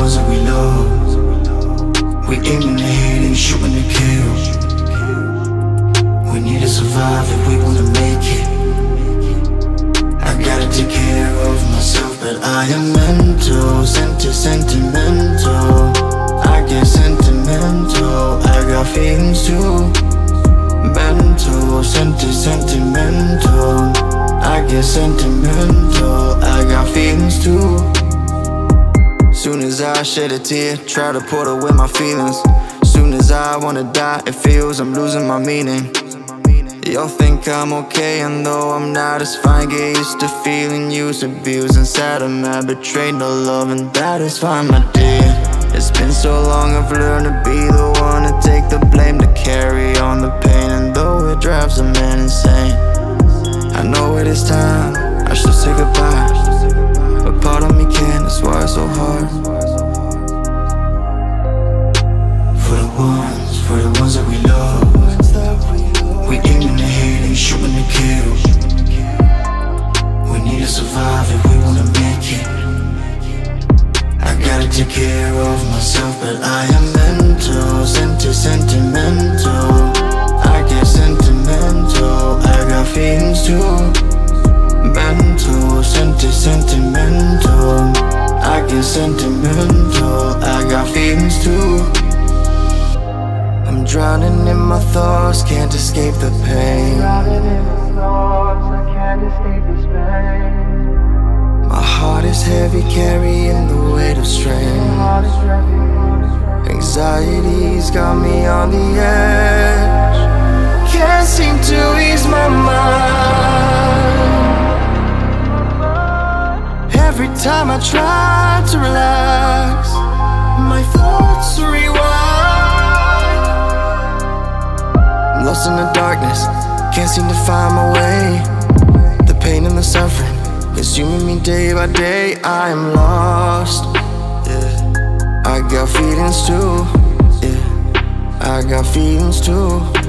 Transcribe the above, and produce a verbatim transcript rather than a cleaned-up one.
ones that we love. We aiming to hit and shooting to kill. We need to survive if we wanna make it. I gotta take care of myself, but I am mental, senti sentimental. I get sentimental, I got feelings too. Mental, senti sentimental. I get sentimental, I got feelings too. Soon as I shed a tear, try to put away my feelings. Soon as I wanna die, it feels I'm losing my meaning. Y'all think I'm okay, and though I'm not, it's fine. Get used to feeling used, abused inside of my betrayed, no love, and that is fine, my dear. It's been so long, I've learned to be the one to take the blame, to carry on the pain, and though it drives a man insane, I know it is time, I should say goodbye, but part of me can't, that's why it's so hard. For the ones, for the ones that we love. We aiming to hit and shooting to kill. We need to survive if we wanna make it. I gotta take care of myself, but I am mental, senti sentimental. I get sentimental, I got feelings too. Mental, senti sentimental. I get sentimental, I got feelings too. I'm drowning in my thoughts, can't escape the pain. Drowning in my thoughts, I can't escape this pain. My heart is heavy, carrying the weight of strain. Anxiety's got me on the edge. Can't seem to ease my mind. Every time I try to relax, my thoughts rewind. Lost in the darkness, can't seem to find my way. The pain and the suffering consuming me day by day. I am lost, yeah. I got feelings too, yeah. I got feelings too.